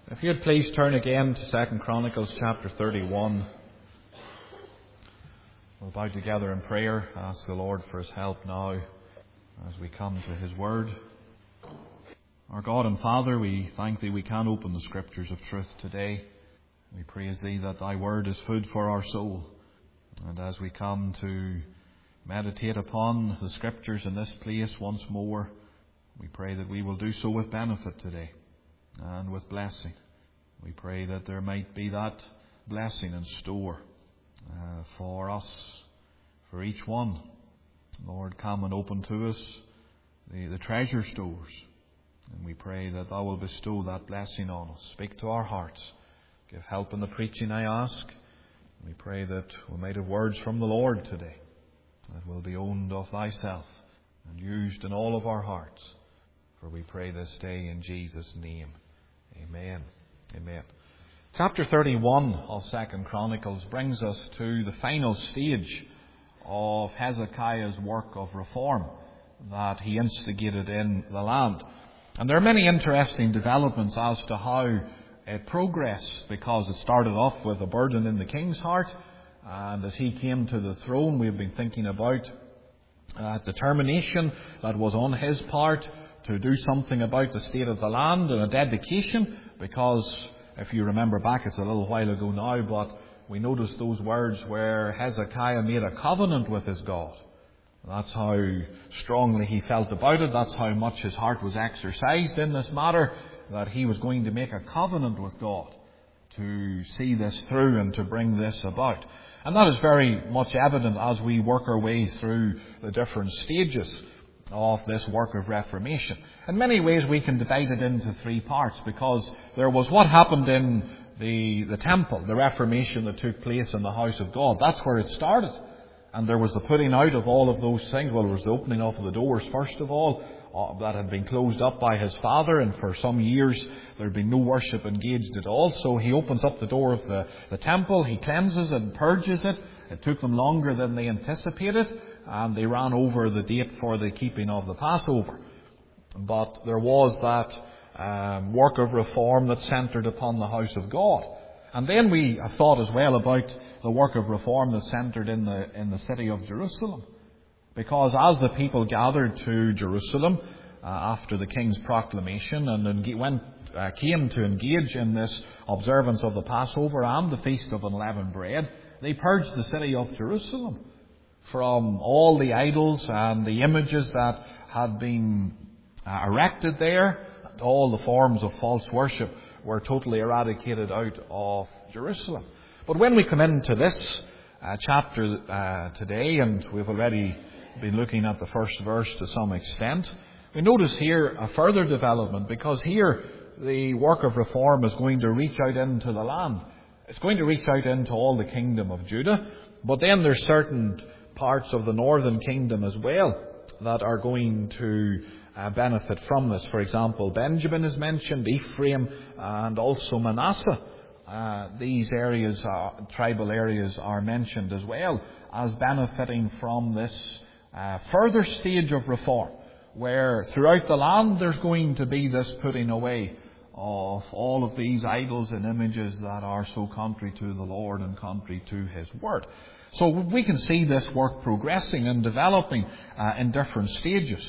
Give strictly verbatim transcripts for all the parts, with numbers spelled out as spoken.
If you'd please turn again to Second Chronicles chapter thirty-one. We'll bow together in prayer, ask the Lord for His help now as we come to His Word. Our God and Father, we thank Thee we can open the Scriptures of truth today. We praise Thee that Thy Word is food for our soul. And as we come to meditate upon the Scriptures in this place once more, we pray that we will do so with benefit today and with blessing. We pray that there might be that blessing in store uh, for us, for each one. Lord, come and open to us the, the treasure stores. And we pray that Thou will bestow that blessing on us. Speak to our hearts. Give help in the preaching, I ask. We pray that we might have words from the Lord today that will be owned of Thyself and used in all of our hearts. For we pray this day in Jesus' name. Amen. Amen. Chapter thirty-one of Second Chronicles brings us to the final stage of Hezekiah's work of reform that he instigated in the land. And there are many interesting developments as to how it progressed, because it started off with a burden in the king's heart, and as he came to the throne, we've been thinking about uh, determination that was on his part to do something about the state of the land, and a dedication, because if you remember back, it's a little while ago now, but we noticed those words where Hezekiah made a covenant with his God. That's how strongly he felt about it. That's how much his heart was exercised in this matter, that he was going to make a covenant with God to see this through and to bring this about. And that is very much evident as we work our way through the different stages of this work of reformation. In many ways we can divide it into three parts, because there was what happened in the, the temple, the reformation that took place in the house of God. That's where it started. And there was the putting out of all of those things. Well, there was the opening up of the doors, first of all, uh, that had been closed up by his father, and for some years there had been no worship engaged at all. So he opens up the door of the, the temple, he cleanses and purges it. It took them longer than they anticipated, and they ran over the date for the keeping of the Passover. But there was that um, work of reform that centred upon the house of God. And then we have thought as well about the work of reform that centred in the in the city of Jerusalem. Because as the people gathered to Jerusalem uh, after the king's proclamation and enga- went, uh, came to engage in this observance of the Passover and the Feast of Unleavened Bread, they purged the city of Jerusalem from all the idols and the images that had been uh, erected there. All the forms of false worship were totally eradicated out of Jerusalem. But when we come into this uh, chapter uh, today, and we've already been looking at the first verse to some extent, we notice here a further development, because here the work of reform is going to reach out into the land. It's going to reach out into all the kingdom of Judah, but then there's certain parts of the northern kingdom as well that are going to uh, benefit from this. For example, Benjamin is mentioned, Ephraim, and also Manasseh. Uh, these areas, are, tribal areas, are mentioned as well as benefiting from this uh, further stage of reform, where throughout the land there's going to be this putting away of all of these idols and images that are so contrary to the Lord and contrary to His Word. So we can see this work progressing and developing uh, in different stages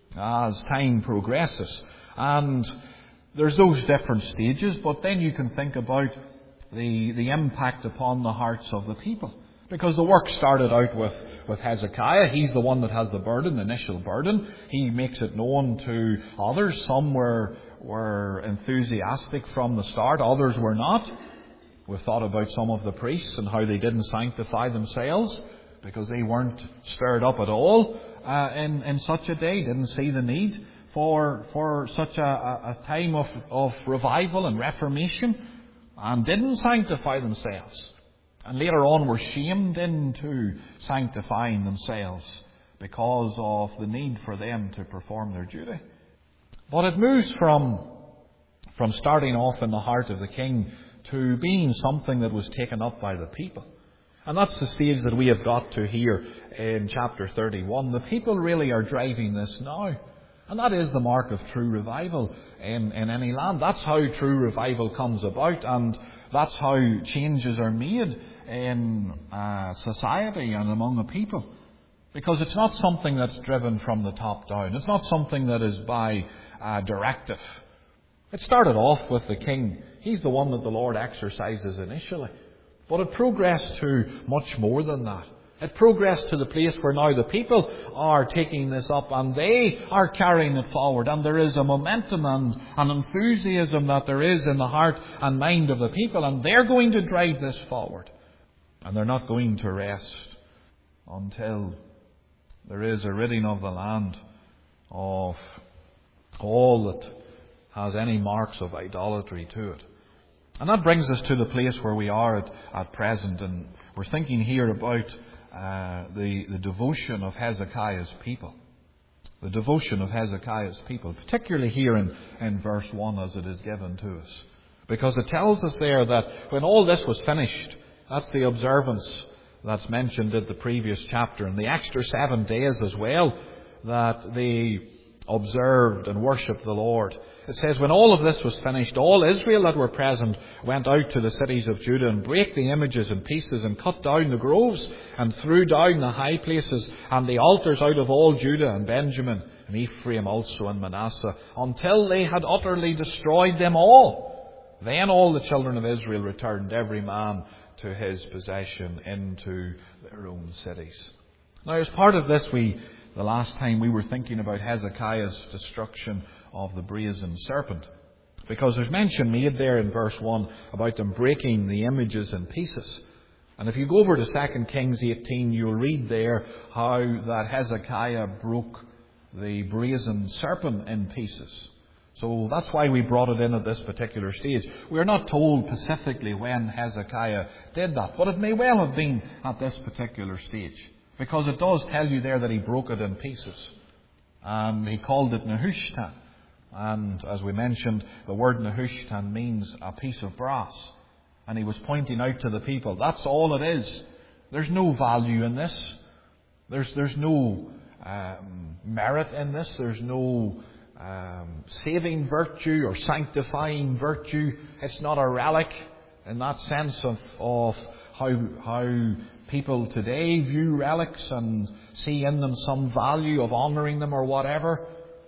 as time progresses. And there's those different stages, but then you can think about the, the impact upon the hearts of the people. Because the work started out with, with Hezekiah. He's the one that has the burden, the initial burden. He makes it known to others. Some were, were enthusiastic from the start, others were not. We've thought about some of the priests and how they didn't sanctify themselves because they weren't stirred up at all uh, in, in such a day, didn't see the need for for such a, a time of, of revival and reformation, and didn't sanctify themselves. And later on were shamed into sanctifying themselves because of the need for them to perform their duty. But it moves from, from starting off in the heart of the king to being something that was taken up by the people. And that's the stage that we have got to here in chapter thirty-one. The people really are driving this now. And that is the mark of true revival. in, in any land. That's how true revival comes about, and that's how changes are made in uh, society and among a people. Because it's not something that's driven from the top down. It's not something that is by uh, directive. It started off with the king. He's the one that the Lord exercises initially. But it progressed to much more than that. It progressed to the place where now the people are taking this up and they are carrying it forward. And there is a momentum and an enthusiasm that there is in the heart and mind of the people. And they're going to drive this forward. And they're not going to rest until there is a ridding of the land of all that has any marks of idolatry to it. And that brings us to the place where we are at, at present. And we're thinking here about uh, the, the devotion of Hezekiah's people. The devotion of Hezekiah's people, particularly here in, in verse one as it is given to us. Because it tells us there that when all this was finished, that's the observance that's mentioned in the previous chapter, and the extra seven days as well that they observed and worshipped the Lord. It says, when all of this was finished, all Israel that were present went out to the cities of Judah and brake the images in pieces and cut down the groves and threw down the high places and the altars out of all Judah and Benjamin and Ephraim also and Manasseh, until they had utterly destroyed them all. Then all the children of Israel returned, every man to his possession, into their own cities. Now, as part of this, we the last time we were thinking about Hezekiah's destruction of the brazen serpent, because there's mention made there in verse one about them breaking the images in pieces. And if you go over to Second Kings eighteen, you'll read there how that Hezekiah broke the brazen serpent in pieces. So that's why we brought it in at this particular stage. We are not told specifically when Hezekiah did that, but it may well have been at this particular stage, because it does tell you there that he broke it in pieces. And he called it Nehushtan. And as we mentioned, the word Nehushtan means a piece of brass. And he was pointing out to the people, that's all it is. There's no value in this. There's, there's no um, merit in this. There's no um, saving virtue or sanctifying virtue. It's not a relic in that sense of, of how, how people today view relics and see in them some value of honouring them or whatever.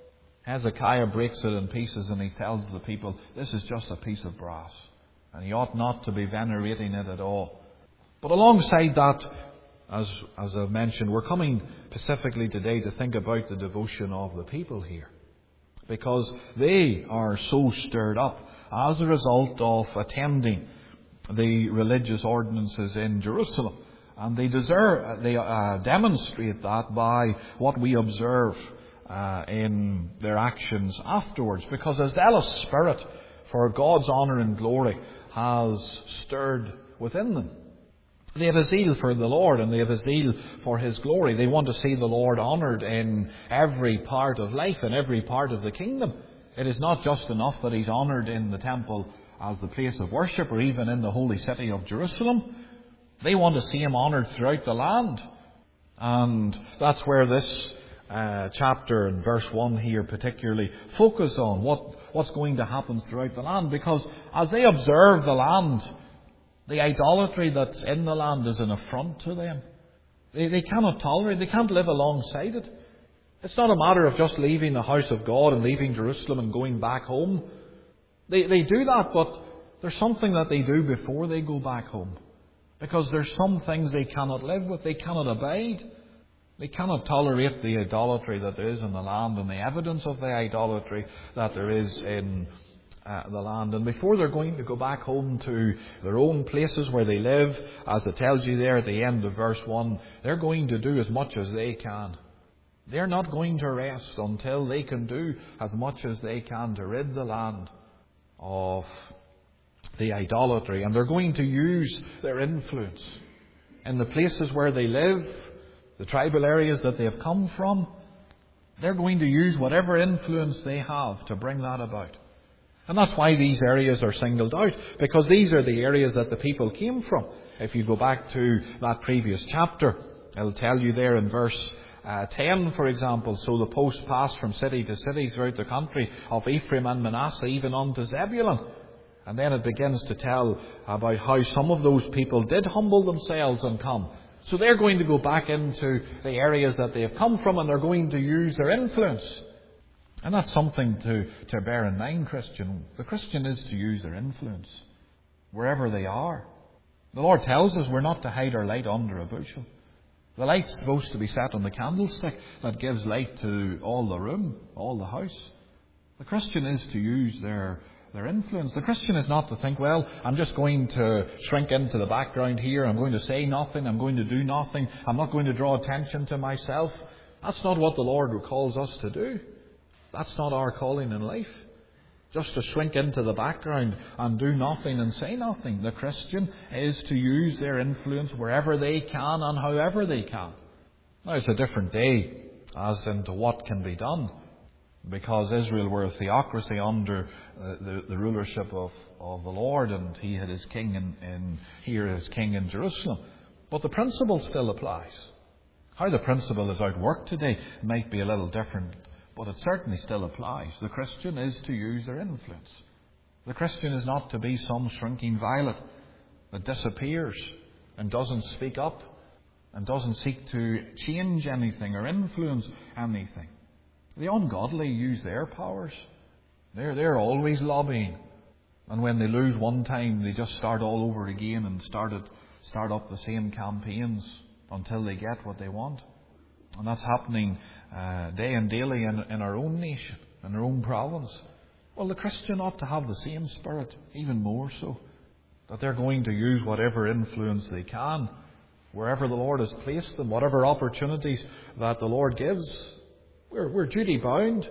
Hezekiah breaks it in pieces and he tells the people, this is just a piece of brass. And he ought not to be venerating it at all. But alongside that, as, as I've mentioned, we're coming specifically today to think about the devotion of the people here. Because they are so stirred up as a result of attending the religious ordinances in Jerusalem. And they deserve, they uh, demonstrate that by what we observe uh, in their actions afterwards. Because a zealous spirit for God's honour and glory has stirred within them. They have a zeal for the Lord and they have a zeal for His glory. They want to see the Lord honoured in every part of life, in every part of the kingdom. It is not just enough that He's honoured in the temple as the place of worship or even in the holy city of Jerusalem. They want to see Him honoured throughout the land. And that's where this uh, chapter and verse one here particularly focus on what, what's going to happen throughout the land. Because as they observe the land, the idolatry that's in the land is an affront to them. They, they cannot tolerate, they can't live alongside it. It's not a matter of just leaving the house of God and leaving Jerusalem and going back home. They, they do that, but there's something that they do before they go back home. Because there's some things they cannot live with, they cannot abide. They cannot tolerate the idolatry that there is in the land and the evidence of the idolatry that there is in uh, the land. And before they're going to go back home to their own places where they live, as it tells you there at the end of verse one, they're going to do as much as they can. They're not going to rest until they can do as much as they can to rid the land of the idolatry. And they're going to use their influence in the places where they live, the tribal areas that they have come from. They're going to use whatever influence they have to bring that about. And that's why these areas are singled out, because these are the areas that the people came from. If you go back to that previous chapter, it'll tell you there in verse uh, ten, for example. So the post passed from city to city throughout the country of Ephraim and Manasseh, even unto Zebulun. And then it begins to tell about how some of those people did humble themselves and come. So they're going to go back into the areas that they have come from, and they're going to use their influence. And that's something to, to bear in mind, Christian. The Christian is to use their influence wherever they are. The Lord tells us we're not to hide our light under a bushel. The light's supposed to be set on the candlestick that gives light to all the room, all the house. The Christian is to use their their influence. The Christian is not to think, well, I'm just going to shrink into the background here. I'm going to say nothing. I'm going to do nothing. I'm not going to draw attention to myself. That's not what the Lord calls us to do. That's not our calling in life. Just to shrink into the background and do nothing and say nothing. The Christian is to use their influence wherever they can and however they can. Now, it's a different day as into what can be done, because Israel were a theocracy under uh, the, the rulership of, of the Lord, and He had His king in, in here, His king in Jerusalem. But the principle still applies. How the principle is outworked today might be a little different, but it certainly still applies. The Christian is to use their influence. The Christian is not to be some shrinking violet that disappears and doesn't speak up and doesn't seek to change anything or influence anything. The ungodly use their powers. They're, they're always lobbying. And when they lose one time, they just start all over again and start, it, start up the same campaigns until they get what they want. And that's happening uh, day and daily in, in our own nation, in our own province. Well, the Christian ought to have the same spirit, even more so. That they're going to use whatever influence they can, wherever the Lord has placed them, whatever opportunities that the Lord gives. We're, we're duty bound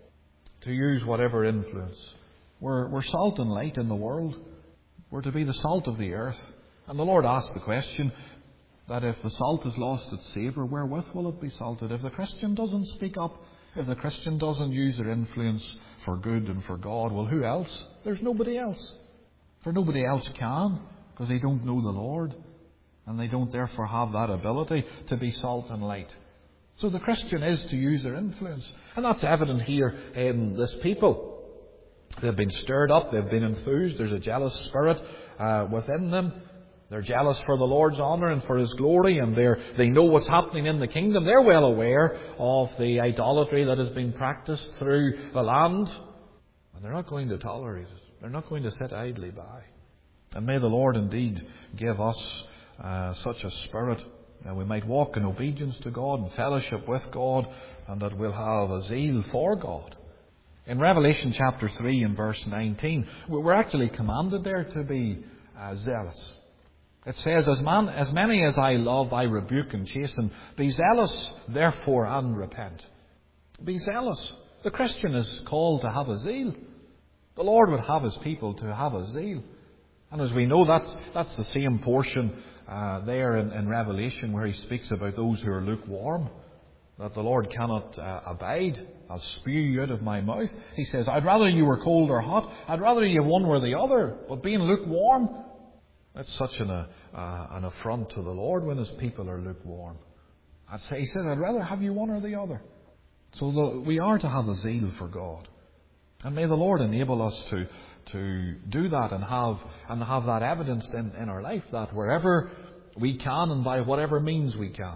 to use whatever influence. We're, we're salt and light in the world. We're to be the salt of the earth. And the Lord asked the question that if the salt has lost its savour, wherewith will it be salted? If the Christian doesn't speak up, if the Christian doesn't use their influence for good and for God, well, who else? There's nobody else. For nobody else can, because they don't know the Lord. And they don't therefore have that ability to be salt and light. So the Christian is to use their influence. And that's evident here in this people. They've been stirred up. They've been enthused. There's a jealous spirit uh, within them. They're jealous for the Lord's honour and for His glory. And they're, they know what's happening in the kingdom. They're well aware of the idolatry that has been practiced through the land. And they're not going to tolerate it. They're not going to sit idly by. And may the Lord indeed give us uh, such a spirit, and we might walk in obedience to God and fellowship with God, and that we'll have a zeal for God. In Revelation chapter three and verse nineteen, we're actually commanded there to be uh, zealous. It says, as, man, as many as I love, I rebuke and chasten. Be zealous, therefore, and repent. Be zealous. The Christian is called to have a zeal. The Lord would have His people to have a zeal. And as we know, that's, that's the same portion Uh, there in, in Revelation where He speaks about those who are lukewarm, that the Lord cannot uh, abide. I'll spew you out of my mouth. He says, I'd rather you were cold or hot. I'd rather you one or the other. But being lukewarm, that's such an, uh, uh, an affront to the Lord when His people are lukewarm. I'd say, He says, I'd rather have you one or the other. So the, we are to have a zeal for God. And may the Lord enable us to to do that and have and have that evidence in, in our life, that wherever we can and by whatever means we can,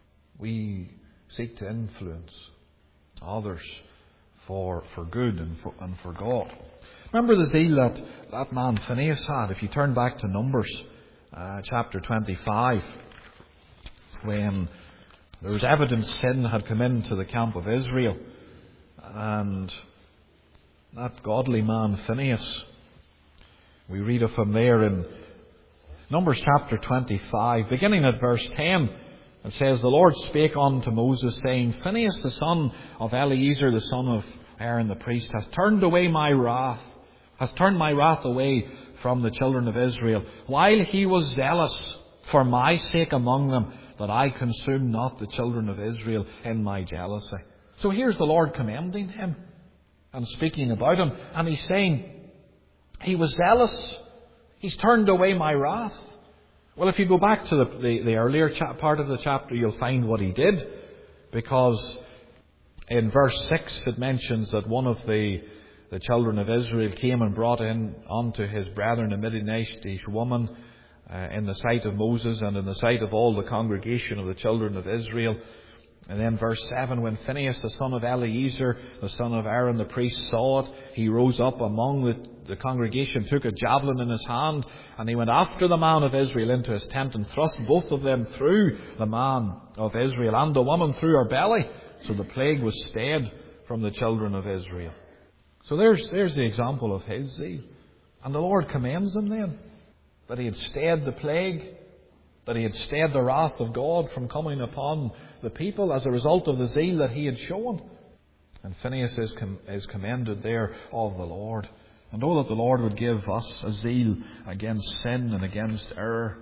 we seek to influence others for for good and for, and for God. Remember the zeal that that man Phinehas had. If you turn back to Numbers uh, chapter twenty-five, when there was evident sin had come into the camp of Israel, and that godly man Phinehas, we read of him there in Numbers chapter twenty-five, beginning at verse ten. It says, the Lord spake unto Moses, saying, Phinehas the son of Eleazar, the son of Aaron the priest, has turned away my wrath, has turned my wrath away from the children of Israel, while he was zealous for my sake among them, that I consume not the children of Israel in my jealousy. So here's the Lord commending him and speaking about him. And He's saying, he was zealous. He's turned away my wrath. Well, if you go back to the, the, the earlier cha- part of the chapter, you'll find what he did. Because in verse six it mentions that one of the, the children of Israel came and brought in unto his brethren a Midianitish woman uh, in the sight of Moses and in the sight of all the congregation of the children of Israel. And then verse seven, when Phinehas the son of Eleazar, the son of Aaron the priest, saw it, he rose up among the, the congregation, took a javelin in his hand, and he went after the man of Israel into his tent and thrust both of them through the man of Israel and the woman through her belly. So the plague was stayed from the children of Israel. So there's, there's the example of his zeal. And the Lord commends him then, that he had stayed the plague, that he had stayed the wrath of God from coming upon the people as a result of the zeal that he had shown. And Phinehas is, com- is commended there of the Lord. And oh, that the Lord would give us a zeal against sin and against error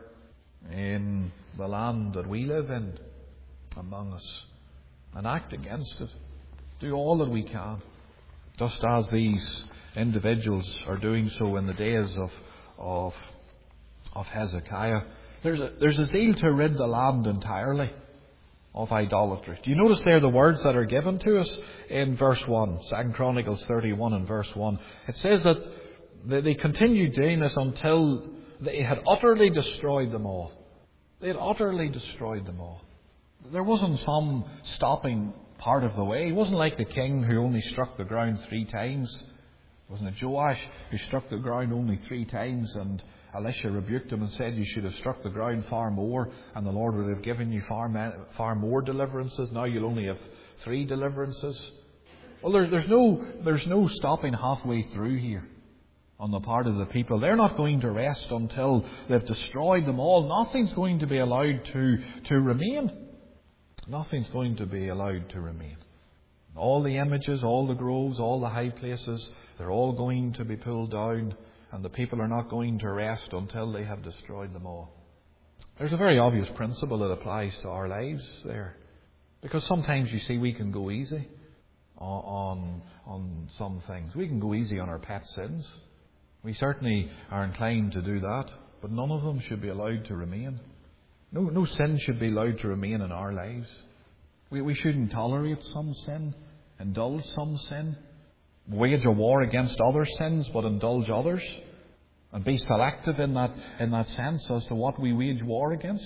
in the land that we live in among us, and act against it. Do all that we can, just as these individuals are doing so in the days of, of, of Hezekiah. There's a, there's a zeal to rid the land entirely of idolatry. Do you notice there the words that are given to us in verse one, Second Chronicles thirty-one and verse one? It says that they continued doing this until they had utterly destroyed them all. They had utterly destroyed them all. There wasn't some stopping part of the way. It wasn't like the king who only struck the ground three times. Wasn't it Joash who struck the ground only three times, and Elisha rebuked him and said, you should have struck the ground far more and the Lord would have given you far, ma- far more deliverances. Now you'll only have three deliverances. Well, there, there's no there's no stopping halfway through here on the part of the people. They're not going to rest until they've destroyed them all. Nothing's going to be allowed to, to remain. Nothing's going to be allowed to remain. All the images, all the groves, all the high places, they're all going to be pulled down. And the people are not going to rest until they have destroyed them all. There's a very obvious principle that applies to our lives there. Because sometimes, you see, we can go easy on, on, on some things. We can go easy on our pet sins. We certainly are inclined to do that. But none of them should be allowed to remain. No, no sin should be allowed to remain in our lives. We, we shouldn't tolerate some sin, indulge some sin, wage a war against other sins but indulge others, and be selective in that in that sense as to what we wage war against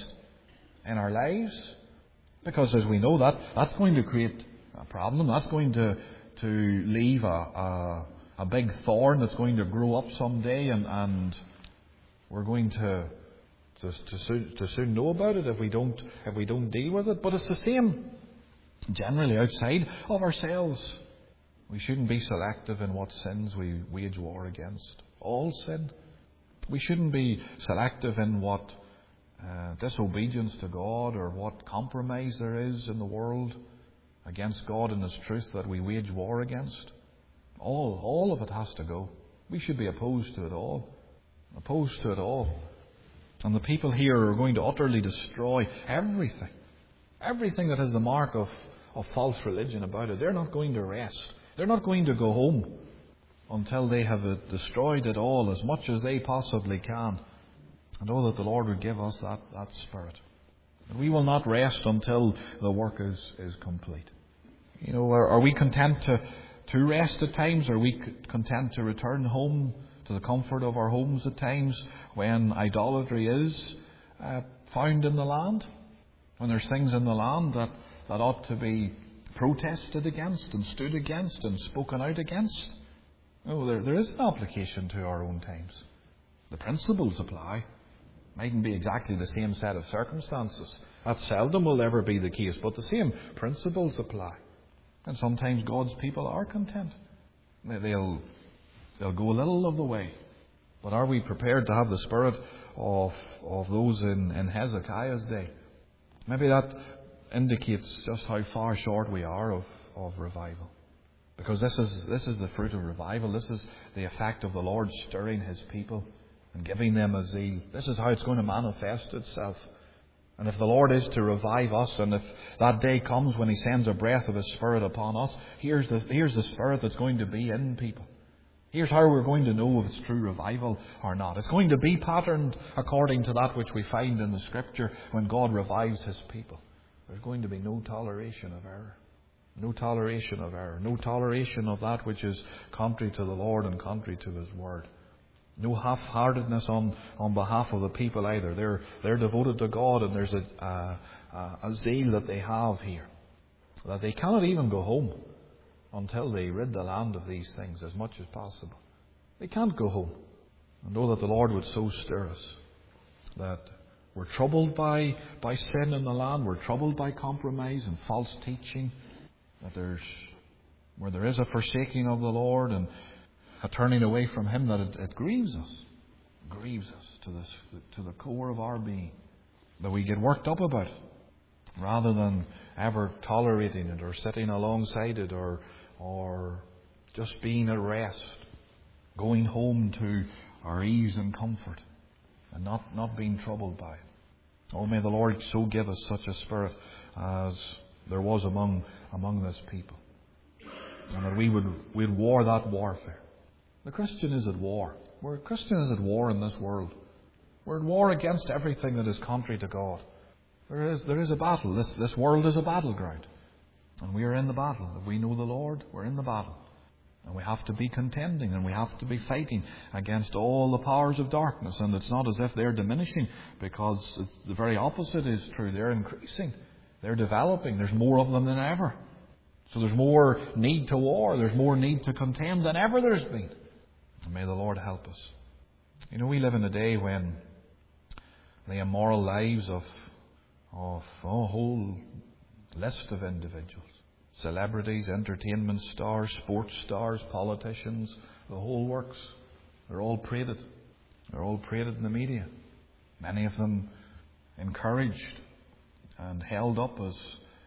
in our lives. Because as we know, that that's going to create a problem. That's going to to leave a a, a big thorn that's going to grow up someday, and, and we're going to to to soon, to soon know about it if we don't if we don't deal with it. But it's the same generally outside of ourselves. We shouldn't be selective in what sins we wage war against. All sin. We shouldn't be selective in what uh, disobedience to God or what compromise there is in the world against God and His truth that we wage war against. All, all of it has to go. We should be opposed to it all. Opposed to it all. And the people here are going to utterly destroy everything. Everything that has the mark of, of false religion about it. They're not going to rest. They're not going to go home until they have destroyed it all as much as they possibly can. And oh, that the Lord would give us that, that spirit. And we will not rest until the work is, is complete. You know, are, are we content to, to rest at times? Are we content to return home to the comfort of our homes at times when idolatry is uh, found in the land? When there's things in the land that, that ought to be protested against and stood against and spoken out against? No, there, there is an application to our own times. The principles apply. Mightn't be exactly the same set of circumstances. That seldom will ever be the case, but the same principles apply. And sometimes God's people are content. They'll, they'll go a little of the way. But are we prepared to have the spirit of, of those in, in Hezekiah's day? Maybe that indicates just how far short we are of, of revival. Because this is this is the fruit of revival. This is the effect of the Lord stirring His people and giving them a zeal. This is how it's going to manifest itself. And if the Lord is to revive us, and if that day comes when He sends a breath of His Spirit upon us, here's the here's the Spirit that's going to be in people. Here's how we're going to know if it's true revival or not. It's going to be patterned according to that which we find in the Scripture when God revives His people. there's going to be no toleration of error. No toleration of error. No toleration of that which is contrary to the Lord and contrary to His Word. No half-heartedness on, on behalf of the people either. They're, they're devoted to God, and there's a, a, a zeal that they have here, that they cannot even go home until they rid the land of these things as much as possible. They can't go home. I know that the Lord would so stir us that we're troubled by, by sin in the land. We're troubled by compromise and false teaching. That there's, where there is a forsaking of the Lord and a turning away from Him, that it, it grieves us. It grieves us to this, to the core of our being. That we get worked up about it, rather than ever tolerating it or sitting alongside it or, or just being at rest, going home to our ease and comfort and not, not being troubled by it. Oh, may the Lord so give us such a spirit as there was among among this people, and that we would we'd war that warfare. The Christian is at war. We're a Christian is at war in this world. We're at war against everything that is contrary to God. There is there is a battle. This this world is a battleground, and we are in the battle. If we know the Lord, we're in the battle. And we have to be contending, and we have to be fighting against all the powers of darkness. And it's not as if they're diminishing, because it's the very opposite is true. They're increasing. They're developing. There's more of them than ever. So there's more need to war. There's more need to contend than ever there's been. And may the Lord help us. You know, we live in a day when the immoral lives of, of oh, a whole list of individuals, celebrities, entertainment stars, sports stars, politicians, the whole works. They're all paraded. They're all paraded in the media. Many of them encouraged and held up as,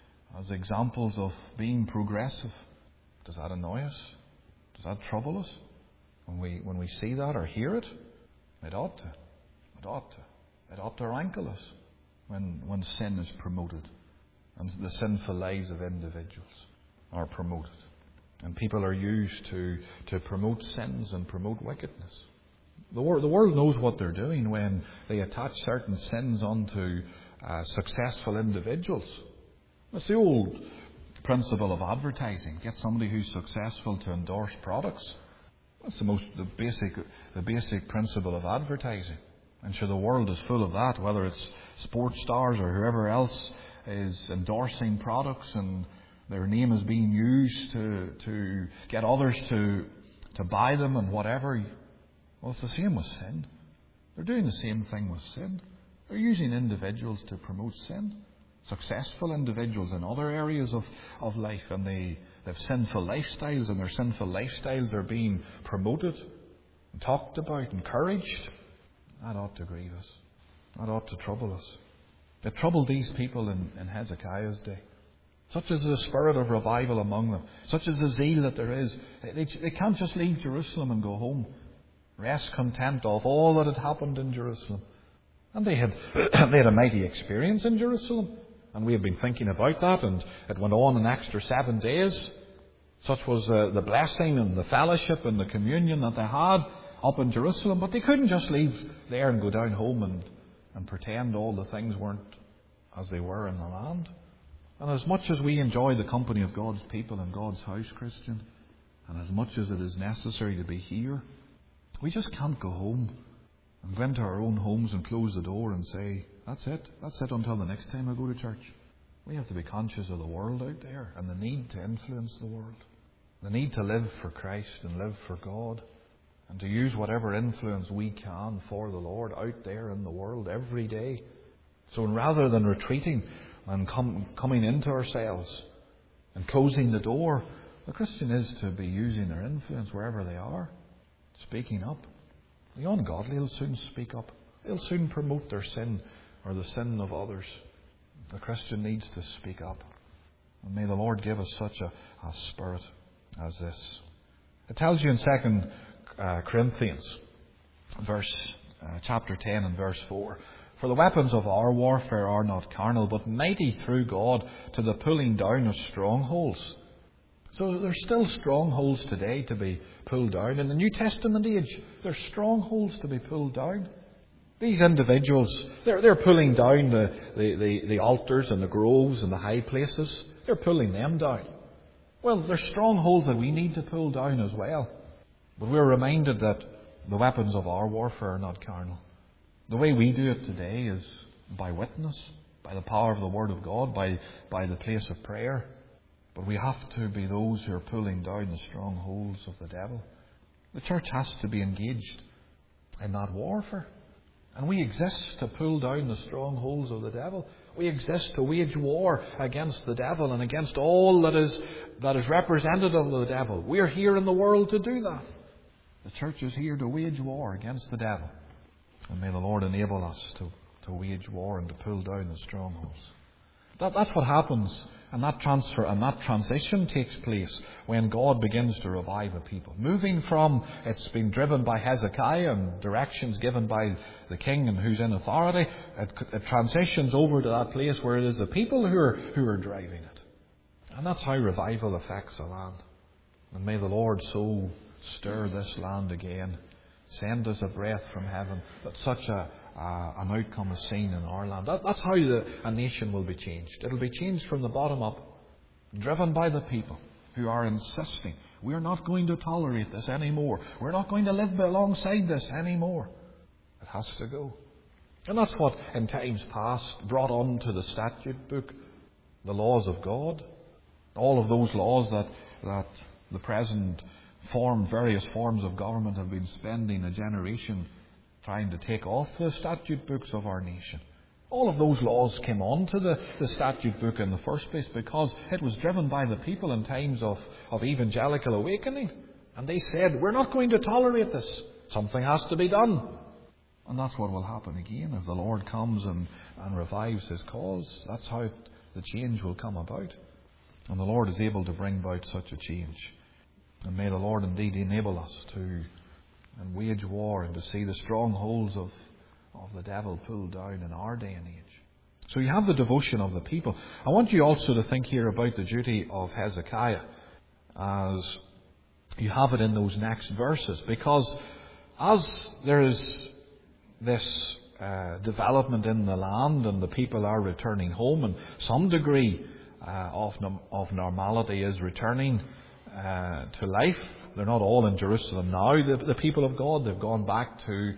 as examples of being progressive. Does that annoy us? Does that trouble us? When we, when we see that or hear it, it ought to. It ought to. It ought to rankle us when, when sin is promoted. And the sinful lives of individuals are promoted. And people are used to, to promote sins and promote wickedness. The world, the world knows what they're doing when they attach certain sins onto uh, successful individuals. It's the old principle of advertising. Get somebody who's successful to endorse products. That's the most the basic the basic principle of advertising. And sure, the world is full of that, whether it's sports stars or whoever else is endorsing products and their name is being used to to get others to to buy them and whatever. Well, it's the same with sin. They're doing the same thing with sin. They're using individuals to promote sin. Successful individuals in other areas of, of life, and they, they have sinful lifestyles, and their sinful lifestyles are being promoted and talked about, encouraged. That ought to grieve us. That ought to trouble us. It troubled these people in, in Hezekiah's day. Such is the spirit of revival among them. Such is the zeal that there is. They, they can't just leave Jerusalem and go home. Rest content of all that had happened in Jerusalem. And they had, they had a mighty experience in Jerusalem. And we have been thinking about that. And it went on an extra seven days. Such was uh, the blessing and the fellowship and the communion that they had up in Jerusalem. But they couldn't just leave there and go down home and, and pretend all the things weren't as they were in the land. And as much as we enjoy the company of God's people in God's house, Christian, and as much as it is necessary to be here, we just can't go home and go into our own homes and close the door and say, that's it, that's it until the next time I go to church. We have to be conscious of the world out there and the need to influence the world. The need to live for Christ and live for God, and to use whatever influence we can for the Lord out there in the world every day. So rather than retreating and com- coming into ourselves and closing the door, the Christian is to be using their influence wherever they are, speaking up. The ungodly will soon speak up. They'll soon promote their sin or the sin of others. The Christian needs to speak up. And may the Lord give us such a, a spirit as this. It tells you in Second uh, Corinthians, verse uh, chapter ten and verse four, for the weapons of our warfare are not carnal, but mighty through God to the pulling down of strongholds. So there's still strongholds today to be pulled down. In the New Testament age, there's strongholds to be pulled down. These individuals, they're, they're pulling down the, the, the, the altars and the groves and the high places. They're pulling them down. Well, there's strongholds that we need to pull down as well. But we're reminded that the weapons of our warfare are not carnal. The way we do it today is by witness, by the power of the Word of God, by, by the place of prayer. But we have to be those who are pulling down the strongholds of the devil. The church has to be engaged in that warfare. And we exist to pull down the strongholds of the devil. We exist to wage war against the devil and against all that is, that is representative of the devil. We are here in the world to do that. The church is here to wage war against the devil. And may the Lord enable us to, to wage war and to pull down the strongholds. That, that's what happens, and that transfer and that transition takes place when God begins to revive a people. Moving from, it's been driven by Hezekiah and directions given by the king and who's in authority, it, it transitions over to that place where it is the people who are, who are driving it. And that's how revival affects a land. And may the Lord so stir this land again. Send us a breath from heaven that such a, uh, an outcome is seen in our land. That, that's how the, a nation will be changed. It'll be changed from the bottom up, driven by the people who are insisting, we're not going to tolerate this anymore. We're not going to live alongside this anymore. It has to go. And that's what in times past brought on to the statute book the laws of God. All of those laws that, that the present formed various forms of government have been spending a generation trying to take off the statute books of our nation. All of those laws came onto the, the statute book in the first place because it was driven by the people in times of, of evangelical awakening. And they said, we're not going to tolerate this. Something has to be done. And that's what will happen again as the Lord comes and, and revives His cause. That's how it, the change will come about. And the Lord is able to bring about such a change. And may the Lord indeed enable us to and wage war and to see the strongholds of, of the devil pulled down in our day and age. So you have the devotion of the people. I want you also to think here about the duty of Hezekiah as you have it in those next verses. Because as there is this uh, development in the land and the people are returning home and some degree uh, of, of normality is returning Uh, to life. They're not all in Jerusalem now, the, the people of God. They've gone back to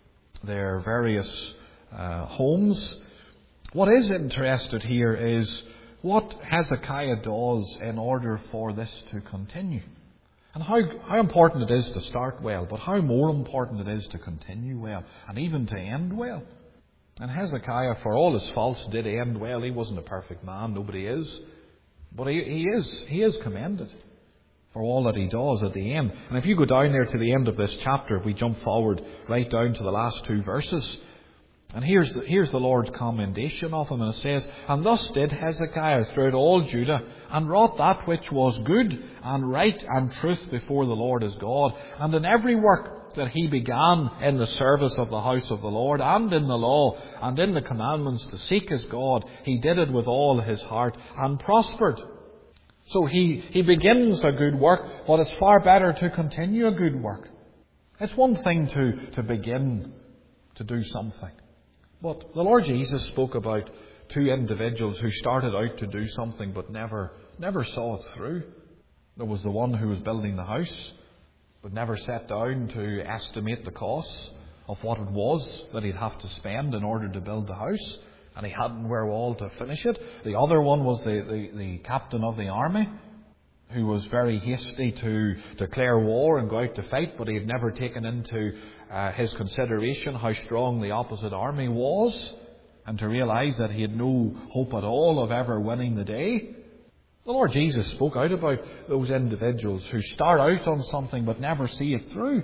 their various uh, homes. What is interested here is what Hezekiah does in order for this to continue. And how, how important it is to start well, but how more important it is to continue well, and even to end well. And Hezekiah, for all his faults, did end well. He wasn't a perfect man, nobody is. But he, he is he is commended for all that he does at the end. And if you go down there to the end of this chapter, we jump forward right down to the last two verses. And here's the, here's the Lord's commendation of him. And it says, and thus did Hezekiah throughout all Judah, and wrought that which was good and right and truth before the Lord his God. And in every work that he began in the service of the house of the Lord, and in the law, and in the commandments to seek his God, he did it with all his heart, and prospered. So he, he begins a good work, but it's far better to continue a good work. It's one thing to, to begin to do something. But the Lord Jesus spoke about two individuals who started out to do something but never, never saw it through. There was the one who was building the house, but never sat down to estimate the costs of what it was that he'd have to spend in order to build the house. And he hadn't wherewithal to finish it. The other one was the, the, the captain of the army, who was very hasty to declare war and go out to fight, but he had never taken into uh, his consideration how strong the opposite army was, and to realise that he had no hope at all of ever winning the day. The Lord Jesus spoke out about those individuals who start out on something but never see it through.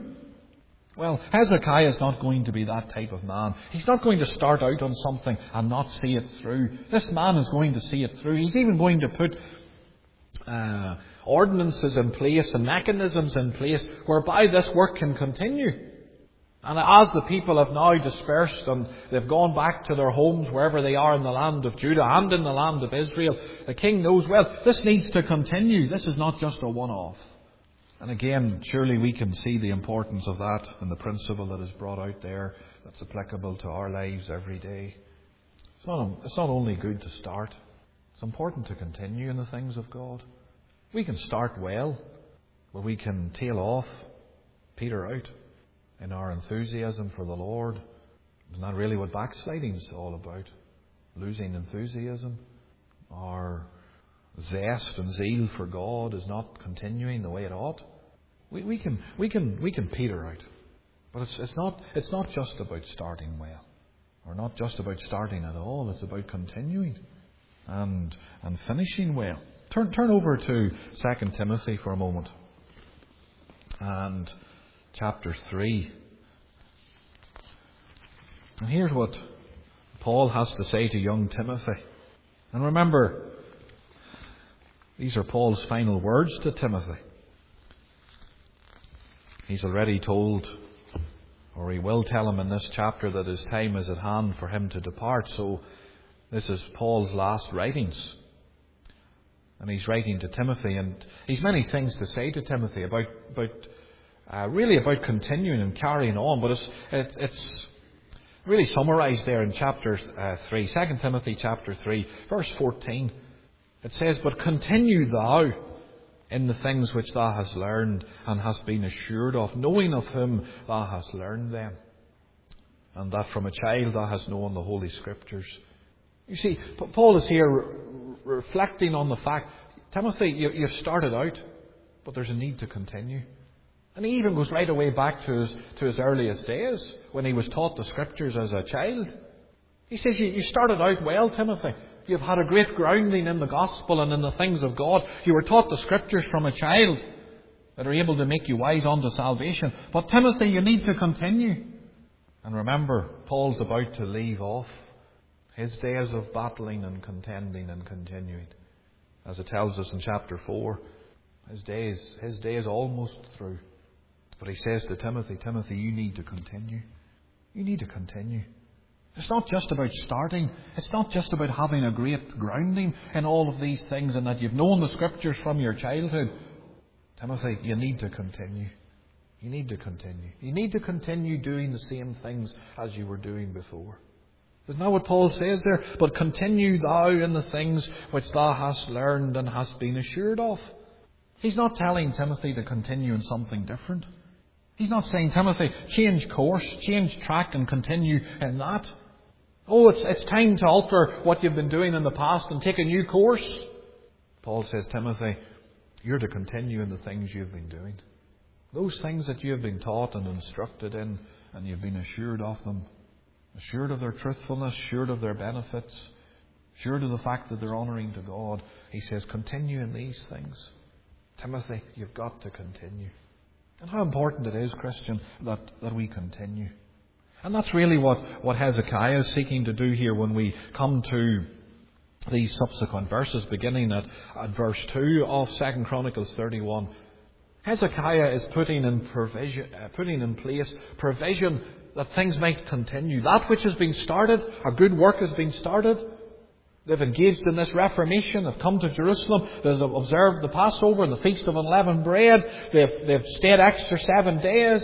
Well, Hezekiah is not going to be that type of man. He's not going to start out on something and not see it through. This man is going to see it through. He's even going to put uh, ordinances in place and mechanisms in place whereby this work can continue. And as the people have now dispersed and they've gone back to their homes wherever they are in the land of Judah and in the land of Israel, the king knows, well, this needs to continue. This is not just a one-off. And again, surely we can see the importance of that and the principle that is brought out there that's applicable to our lives every day. It's not, it's not only good to start, it's important to continue in the things of God. We can start well, but we can tail off, peter out in our enthusiasm for the Lord. Isn't that really what backsliding is all about? Losing enthusiasm. Our zest and zeal for God is not continuing the way it ought. We, we can we can we can peter out. But it's it's not it's not just about starting well. Or not just about starting at all. It's about continuing and and finishing well. Turn turn over to Second Timothy for a moment. And chapter three. And here's what Paul has to say to young Timothy. And remember, these are Paul's final words to Timothy. He's already told, or he will tell him in this chapter, that his time is at hand for him to depart. So this is Paul's last writings. And he's writing to Timothy, and he's many things to say to Timothy about, about uh, really about continuing and carrying on. But it's it, it's really summarised there in chapter uh, three, Second Timothy chapter three, verse fourteen. It says, "But continue thou in the things which thou hast learned and hast been assured of, knowing of whom thou hast learned them, and that from a child thou hast known the Holy Scriptures." You see, Paul is here re- reflecting on the fact, Timothy, you, you've started out, but there's a need to continue. And he even goes right away back to his, to his earliest days, when he was taught the Scriptures as a child. He says, you, you started out well, Timothy. You've had a great grounding in the gospel and in the things of God. You were taught the Scriptures from a child that are able to make you wise unto salvation. But Timothy, you need to continue. And remember, Paul's about to leave off his days of battling and contending and continuing. As it tells us in chapter four, his days, his day is almost through. But he says to Timothy, Timothy, you need to continue. You need to continue. It's not just about starting. It's not just about having a great grounding in all of these things and that you've known the Scriptures from your childhood. Timothy, you need to continue. You need to continue. You need to continue doing the same things as you were doing before. Isn't that what Paul says there? But continue thou in the things which thou hast learned and hast been assured of. He's not telling Timothy to continue in something different. He's not saying, Timothy, change course, change track and continue in that. Oh, it's, it's time to alter what you've been doing in the past and take a new course. Paul says, Timothy, you're to continue in the things you've been doing. Those things that you have been taught and instructed in, and you've been assured of them. Assured of their truthfulness, assured of their benefits, assured of the fact that they're honouring to God. He says, continue in these things. Timothy, you've got to continue. And how important it is, Christian, that, that we continue. And that's really what, what Hezekiah is seeking to do here when we come to these subsequent verses, beginning at, at verse two of Second Chronicles thirty-one. Hezekiah is putting in provision, uh, putting in place provision that things might continue. That which has been started, a good work has been started. They've engaged in this reformation. They've come to Jerusalem. They've observed the Passover and the Feast of Unleavened Bread. They've, they've stayed extra seven days.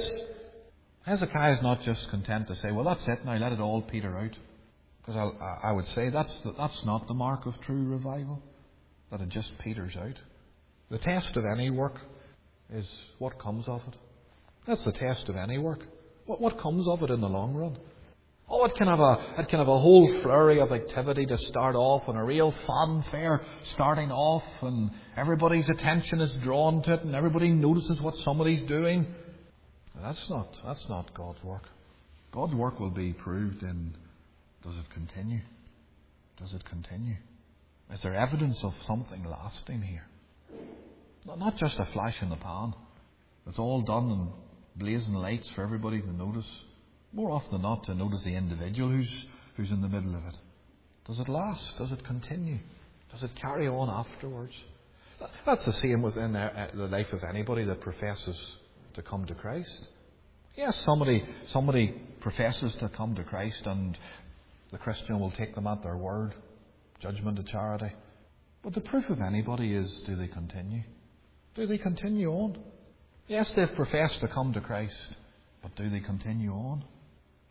Hezekiah is not just content to say, well, that's it now, let it all peter out. Because I, I would say that's, that's not the mark of true revival, that it just peters out. The test of any work is what comes of it. That's the test of any work. What, what comes of it in the long run? Oh, it can have a it can have a whole flurry of activity to start off, and a real fanfare starting off, and everybody's attention is drawn to it, and everybody notices what somebody's doing. That's not that's not God's work. God's work will be proved in, does it continue? Does it continue? Is there evidence of something lasting here? Not just a flash in the pan. It's all done in blazing lights for everybody to notice. More often than not, to notice the individual who's who's in the middle of it. Does it last? Does it continue? Does it carry on afterwards? That's the same within the life of anybody that professes to come to Christ. Yes, somebody somebody professes to come to Christ, and the Christian will take them at their word. Judgment of charity. But the proof of anybody is, do they continue? Do they continue on? Yes, they've professed to come to Christ, but do they continue on?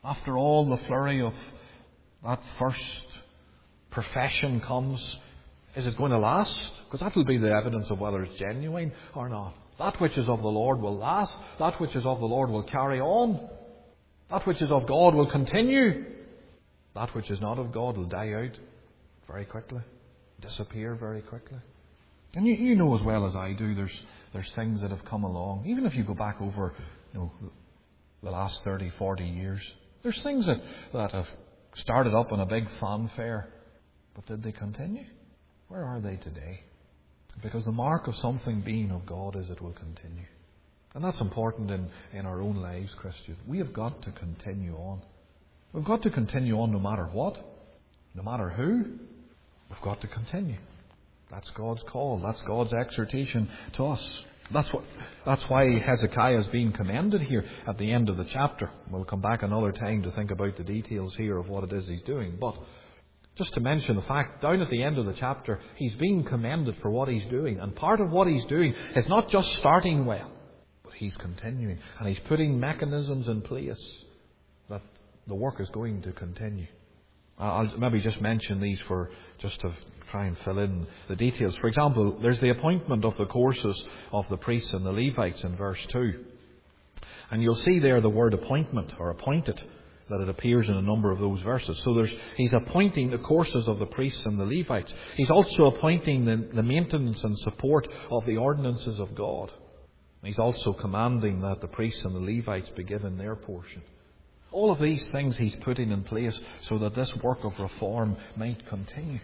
After all the flurry of that first profession comes, is it going to last? Because that will be the evidence of whether it's genuine or not. That which is of the Lord will last. That which is of the Lord will carry on. That which is of God will continue. That which is not of God will die out very quickly, disappear very quickly. And you, you know as well as I do, there's there's things that have come along. Even if you go back over, you know, the last thirty, forty years, there's things that, that have started up in a big fanfare, but did they continue? Where are they today? Because the mark of something being of God is it will continue. And that's important in, in our own lives, Christians. We have got to continue on. We've got to continue on no matter what, no matter who. We've got to continue. That's God's call. That's God's exhortation to us. That's what. That's why Hezekiah is being commended here at the end of the chapter. We'll come back another time to think about the details here of what it is he's doing. But just to mention the fact, down at the end of the chapter, he's being commended for what he's doing. And part of what he's doing is not just starting well, but he's continuing. And he's putting mechanisms in place that the work is going to continue. I'll maybe just mention these for just to try and fill in the details. For example, there's the appointment of the courses of the priests and the Levites in verse two. And you'll see there the word appointment or appointed, that it appears in a number of those verses. So there's, he's appointing the courses of the priests and the Levites. He's also appointing the, the maintenance and support of the ordinances of God. And he's also commanding that the priests and the Levites be given their portion. All of these things he's putting in place so that this work of reform might continue.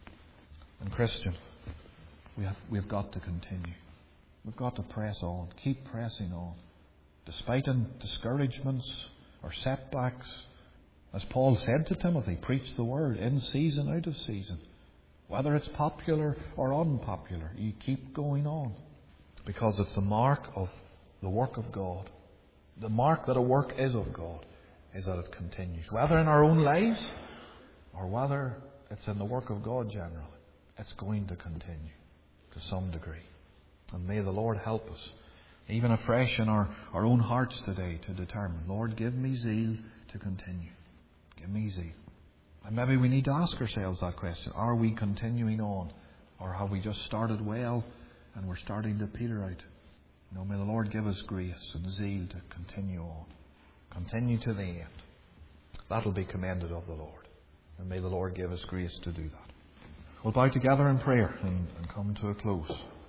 And Christian, we have, we've got to continue. We've got to press on, keep pressing on. Despite discouragements or setbacks, as Paul said to Timothy, preach the word in season, out of season. Whether it's popular or unpopular, you keep going on. Because it's the mark of the work of God. The mark that a work is of God is that it continues. Whether in our own lives or whether it's in the work of God generally, it's going to continue to some degree. And may the Lord help us, even afresh in our, our own hearts today, to determine, Lord, give me zeal to continue. Give me zeal. And maybe we need to ask ourselves that question. Are we continuing on? Or have we just started well and we're starting to peter out? You know, may the Lord give us grace and zeal to continue on. Continue to the end. That will be commended of the Lord. And may the Lord give us grace to do that. We'll bow together in prayer and, and come to a close.